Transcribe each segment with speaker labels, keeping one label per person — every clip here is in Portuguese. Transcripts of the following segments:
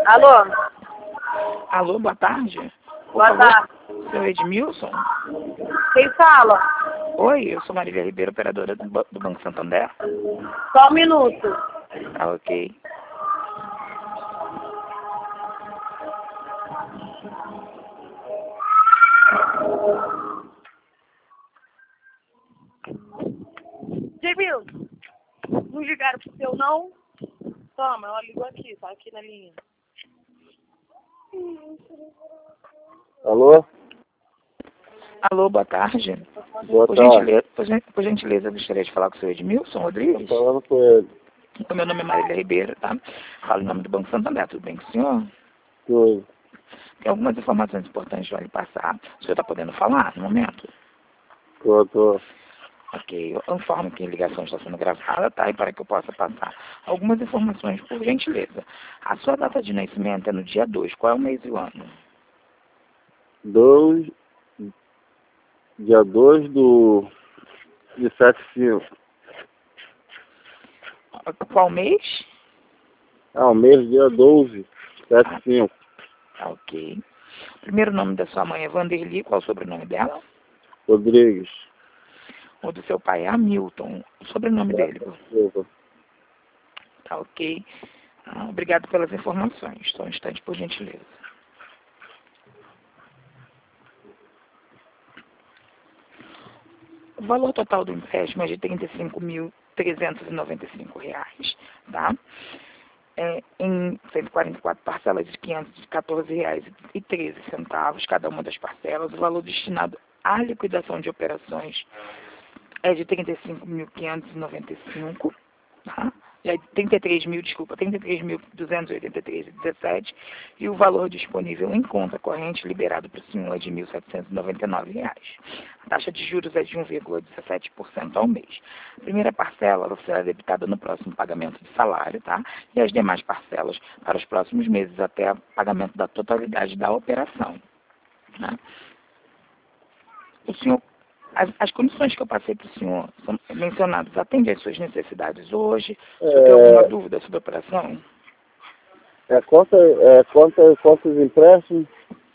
Speaker 1: Alô?
Speaker 2: Alô, boa tarde. Por
Speaker 1: Boa
Speaker 2: favor,
Speaker 1: tarde.
Speaker 2: seu Edmilson?
Speaker 1: Quem fala?
Speaker 2: Oi, eu sou Marília Ribeiro, operadora do Banco Santander.
Speaker 1: Só um minuto.
Speaker 2: Tá ok.
Speaker 1: Edmilson, não ligaram pro seu não? Toma, ela ligou aqui, tá aqui na linha.
Speaker 3: Alô?
Speaker 2: Alô, boa tarde.
Speaker 3: Boa
Speaker 2: Por
Speaker 3: tarde.
Speaker 2: gentileza, por gentileza, eu gostaria de falar com o seu Edmilson Rodrigues.
Speaker 3: Tô falando com ele.
Speaker 2: O meu nome é Marília Ribeiro, tá? Falo em nome do Banco Santander, tudo bem com o senhor?
Speaker 3: Tudo.
Speaker 2: Tem algumas informações importantes para lhe passar. O senhor está podendo falar no momento?
Speaker 3: Tô.
Speaker 2: Ok, eu informo que a ligação está sendo gravada, tá? E para que eu possa passar algumas informações, por gentileza. A sua data de nascimento é no dia 2. Qual é o mês e o ano?
Speaker 3: Dia 2 de 7/5.
Speaker 2: Qual mês?
Speaker 3: O mês dia 12, 7/5.
Speaker 2: Tá, ok. O primeiro nome da sua mãe é Vanderly. Qual é o sobrenome dela?
Speaker 3: Rodrigues.
Speaker 2: O do seu pai é Hamilton. O sobrenome dele?
Speaker 3: Silva.
Speaker 2: Tá, ok. Obrigado pelas informações. Só um instante, por gentileza. O valor total do empréstimo é de R$ 35.395, tá? Em 144 parcelas de R$ 514,13, cada uma das parcelas. O valor destinado à liquidação de operações é de R$ 35.595, tá? É 33.283,17, e o valor disponível em conta corrente liberado para o senhor é de R$ 1.799. A taxa de juros é de 1,17% ao mês. A primeira parcela ela será debitada no próximo pagamento de salário, tá? E as demais parcelas para os próximos meses até o pagamento da totalidade da operação, tá? O senhor, as condições que eu passei para o senhor são mencionadas, atende às suas necessidades hoje? O senhor tem alguma dúvida sobre a operação?
Speaker 3: Quantos empréstimos?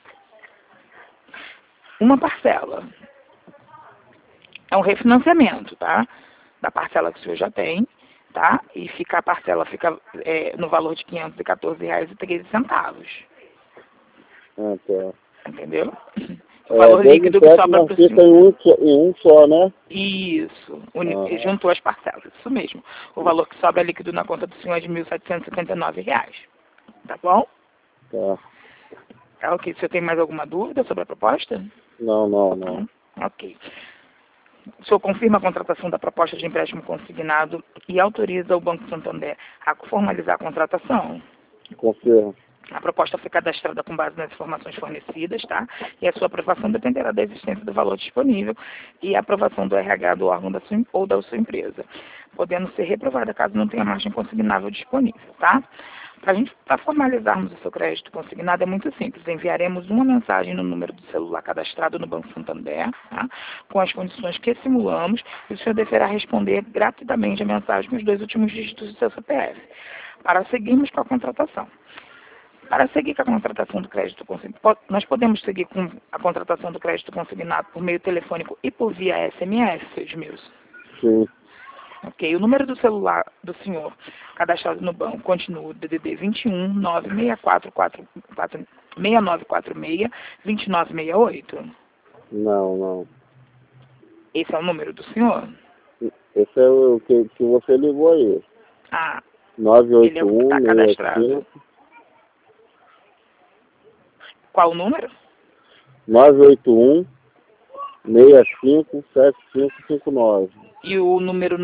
Speaker 2: Uma parcela. É um refinanciamento, tá? Da parcela que o senhor já tem, tá? E a parcela fica no valor de R$ 514,13.
Speaker 3: Tá.
Speaker 2: Entendeu? O valor líquido que sobra para o senhor.
Speaker 3: Fica em um só, né?
Speaker 2: Isso. Juntou as parcelas. Isso mesmo. O valor que sobra líquido na conta do senhor é de R$ 1.779. Tá bom?
Speaker 3: Tá.
Speaker 2: Tá, ok. O senhor tem mais alguma dúvida sobre a proposta?
Speaker 3: Não.
Speaker 2: Ok. O senhor confirma a contratação da proposta de empréstimo consignado e autoriza o Banco Santander a formalizar a contratação?
Speaker 3: Confirmo.
Speaker 2: A proposta foi cadastrada com base nas informações fornecidas, tá? E a sua aprovação dependerá da existência do valor disponível e a aprovação do RH do órgão da sua empresa, podendo ser reprovada caso não tenha margem consignável disponível, tá? Para formalizarmos o seu crédito consignado é muito simples. Enviaremos uma mensagem no número do celular cadastrado no Banco Santander, tá? Com as condições que simulamos, e o senhor deverá responder gratuitamente a mensagem com os 2 últimos dígitos do seu CPF, para seguirmos com a contratação. Para seguir com a contratação do crédito consignado, nós podemos seguir com a contratação do crédito consignado por meio telefônico e por via SMS, seu Edmilson?
Speaker 3: Sim.
Speaker 2: Ok. O número do celular do senhor cadastrado no banco continua o DDD 21 6946 2968?
Speaker 3: Não.
Speaker 2: Esse é o número do senhor?
Speaker 3: Esse é o que você ligou aí.
Speaker 2: Ele é o que está cadastrado. Qual o número?
Speaker 3: 981-657559.
Speaker 2: E o número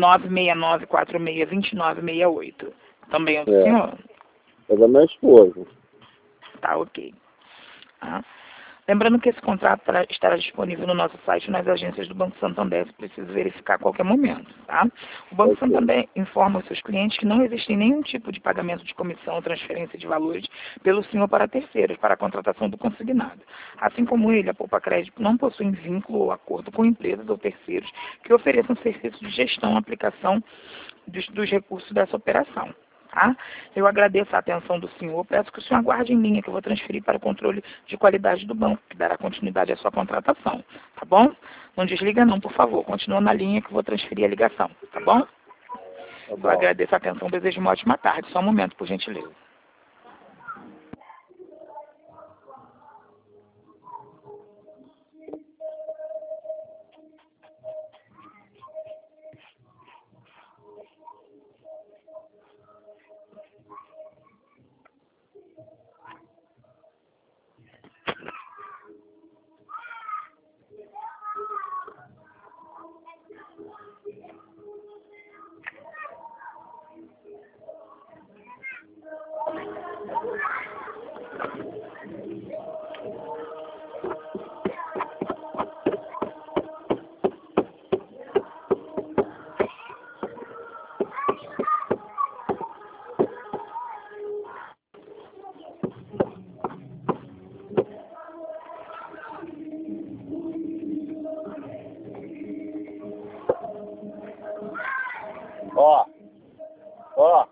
Speaker 2: 969462968? Também é o do senhor?
Speaker 3: É da minha esposa.
Speaker 2: Tá, ok. Lembrando que esse contrato estará disponível no nosso site e nas agências do Banco Santander, se precisa verificar a qualquer momento, tá? O Banco Santander informa aos seus clientes que não existe nenhum tipo de pagamento de comissão ou transferência de valores pelo senhor para terceiros, para a contratação do consignado. Assim como ele, a Poupa Crédito não possui vínculo ou acordo com empresas ou terceiros que ofereçam serviços de gestão e aplicação dos recursos dessa operação. tá? Eu agradeço a atenção do senhor, peço que o senhor aguarde em linha, que eu vou transferir para o controle de qualidade do banco, que dará continuidade à sua contratação, tá bom? Não desliga não, por favor, continua na linha que eu vou transferir a ligação, tá bom?
Speaker 3: Tá
Speaker 2: Eu
Speaker 3: bom.
Speaker 2: agradeço a atenção, desejo uma ótima tarde. Só um momento, por gentileza.
Speaker 3: Ó. Ó.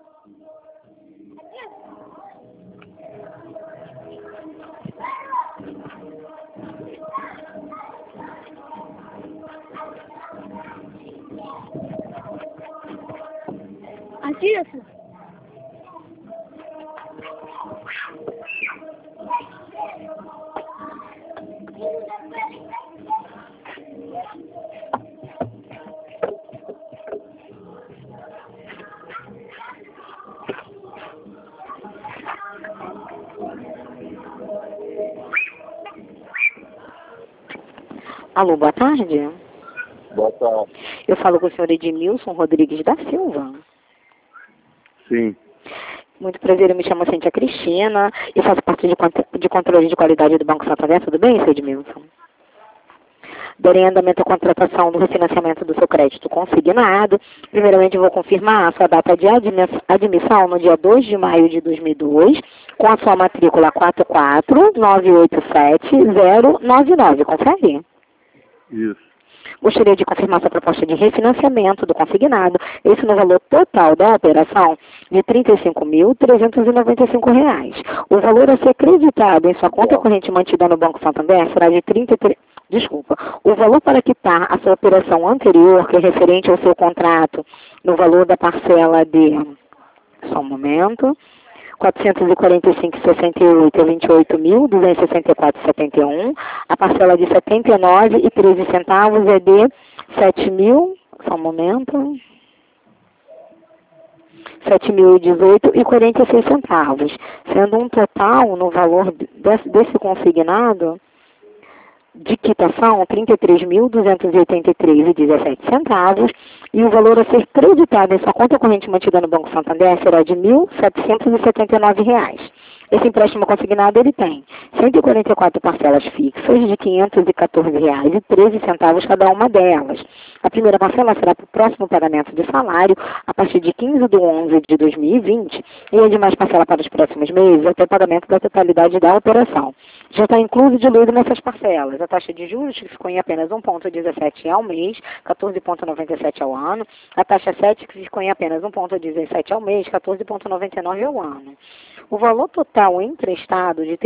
Speaker 1: Aqui, assim.
Speaker 4: Alô, boa tarde.
Speaker 3: Boa tarde.
Speaker 4: Eu falo com o senhor Edmilson Rodrigues da Silva.
Speaker 3: Sim.
Speaker 4: Muito prazer, eu me chamo Cíntia Cristina e faço parte de controle de qualidade do Banco Santander. Tudo bem, senhor Edmilson? Darei andamento à contratação do refinanciamento do seu crédito consignado. Primeiramente, vou confirmar a sua data de admissão no dia 2 de maio de 2002, com a sua matrícula 44987-099. Confere?
Speaker 3: Isso.
Speaker 4: Gostaria de confirmar sua proposta de refinanciamento do consignado, isso no valor total da operação de R$ 35.395. O valor a ser acreditado em sua conta corrente mantida no Banco Santander será de 33... Desculpa. O valor para quitar a sua operação anterior, que é referente ao seu contrato, no valor da parcela de... Só um momento... 445,68 é 28.264,71. A parcela de 79,13 centavos é de 7.000, só um momento, 7.018,46 centavos, sendo um total no valor desse consignado de quitação R$ 33.283,17 centavos, e o valor a ser creditado em sua conta corrente mantida no Banco Santander será de R$ 1.779. Esse empréstimo consignado ele tem 144 parcelas fixas de R$ 514,13 cada uma delas. A primeira parcela será para o próximo pagamento de salário a partir de 15/11 de 2020 e a demais parcela para os próximos meses até o pagamento da totalidade da operação. Já está incluso e diluído nessas parcelas a taxa de juros, que ficou em apenas 1,17 ao mês, 14,97 ao ano, a taxa 7, que ficou em apenas 1,17 ao mês, 14,99 ao ano. O valor total emprestado de R$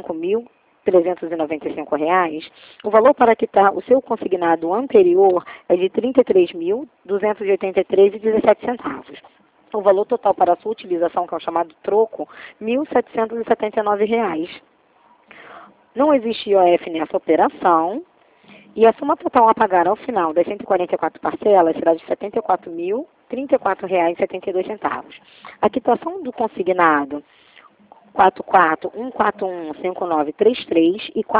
Speaker 4: 35.395, o valor para quitar o seu consignado anterior é de R$ 33.283,17 centavos. O valor total para a sua utilização, que é o chamado troco, R$ 1.779. Não existe IOF nessa operação e a soma total a pagar ao final das 144 parcelas será de R$ 74.034,72. A quitação do consignado 441415933 e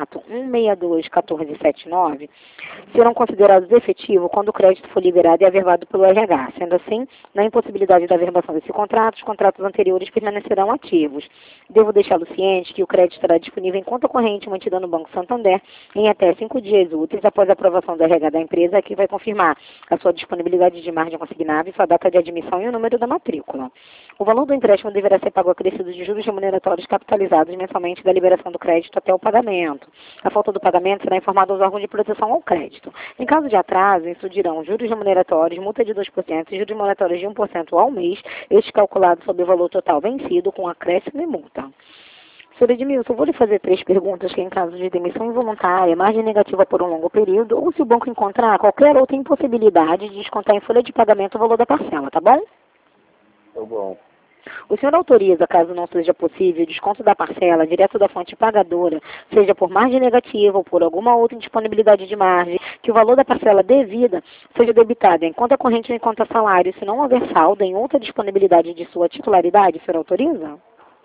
Speaker 4: 441621479 serão considerados efetivos quando o crédito for liberado e averbado pelo RH. Sendo assim, na impossibilidade da averbação desse contrato, os contratos anteriores permanecerão ativos. Devo deixá-lo ciente que o crédito estará disponível em conta corrente mantida no Banco Santander em até 5 dias úteis após a aprovação do RH da empresa, que vai confirmar a sua disponibilidade de margem consignável, sua data de admissão e o número da matrícula. O valor do empréstimo deverá ser pago acrescido de juros juros remuneratórios capitalizados mensalmente da liberação do crédito até o pagamento. A falta do pagamento será informada aos órgãos de proteção ao crédito. Em caso de atraso, incidirão juros remuneratórios, multa de 2% e juros remuneratórios de 1% ao mês, este calculado sobre o valor total vencido, com acréscimo e multa. Senhor Edmilson, eu vou lhe fazer 3 perguntas que, em caso de demissão involuntária, margem negativa por um longo período, ou se o banco encontrar qualquer outra impossibilidade de descontar em folha de pagamento o valor da parcela, tá bom?
Speaker 3: Tá bom.
Speaker 4: O senhor autoriza, caso não seja possível, o desconto da parcela direto da fonte pagadora, seja por margem negativa ou por alguma outra indisponibilidade de margem, que o valor da parcela devida seja debitado em conta corrente ou em conta salário, se não houver saldo em outra disponibilidade de sua titularidade, o senhor autoriza?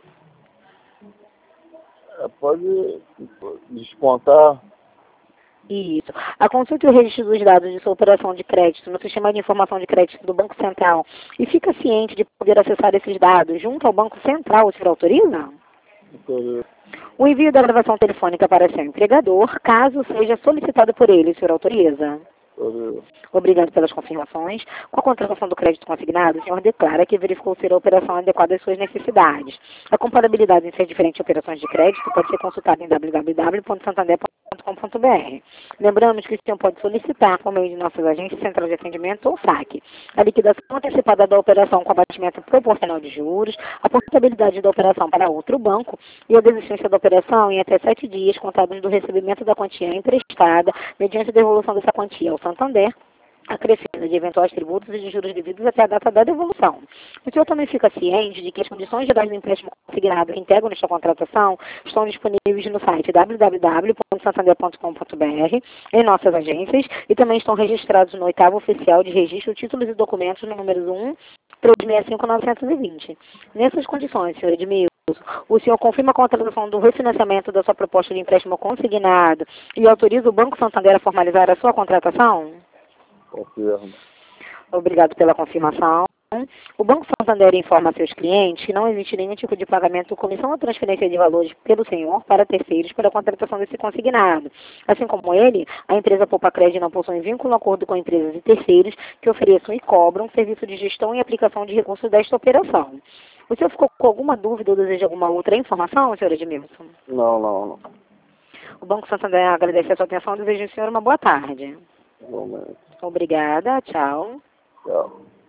Speaker 3: Pode descontar.
Speaker 4: Isso. A consulta e o registro dos dados de sua operação de crédito no sistema de informação de crédito do Banco Central e fica ciente de poder acessar esses dados junto ao Banco Central, o senhor autoriza?
Speaker 3: Autorizo.
Speaker 4: O envio da gravação telefônica para seu empregador, caso seja solicitado por ele, o senhor autoriza?
Speaker 3: Autorizo.
Speaker 4: Obrigado pelas confirmações. Com a contratação do crédito consignado, o senhor declara que verificou ser a operação adequada às suas necessidades. A comparabilidade em ser diferentes operações de crédito pode ser consultada em www.santander.com.br. Lembramos que o senhor pode solicitar, por meio de nossas agências central de atendimento ou SAC, a liquidação antecipada da operação com abatimento proporcional de juros, a portabilidade da operação para outro banco e a desistência da operação em até 7 dias contados do recebimento da quantia emprestada, mediante a devolução dessa quantia ao Santander, acrescendo de eventuais tributos e de juros devidos até a data da devolução. O senhor também fica ciente de que as condições gerais do empréstimo consignado que integram nesta contratação estão disponíveis no site www.santander.com.br, em nossas agências, e também estão registrados no 8º Oficial de Registro, Títulos e Documentos, no número 1-365-920. Nessas condições, senhor Edmilson, o senhor confirma a contratação do refinanciamento da sua proposta de empréstimo consignado e autoriza o Banco Santander a formalizar a sua contratação?
Speaker 3: Confirmo.
Speaker 4: Obrigado pela confirmação. O Banco Santander informa a seus clientes que não existe nenhum tipo de pagamento, comissão ou transferência de valores pelo senhor para terceiros para a contratação desse consignado. Assim como ele, a empresa Poupa Crédito não possui vínculo acordo com empresas e terceiros que ofereçam e cobram serviço de gestão e aplicação de recursos desta operação. O senhor ficou com alguma dúvida ou deseja alguma outra informação, senhor Edmilson?
Speaker 3: Não.
Speaker 4: O Banco Santander agradece a sua atenção e deseja ao senhor uma boa tarde.
Speaker 3: Realmente.
Speaker 4: Obrigada, tchau.
Speaker 3: Tchau.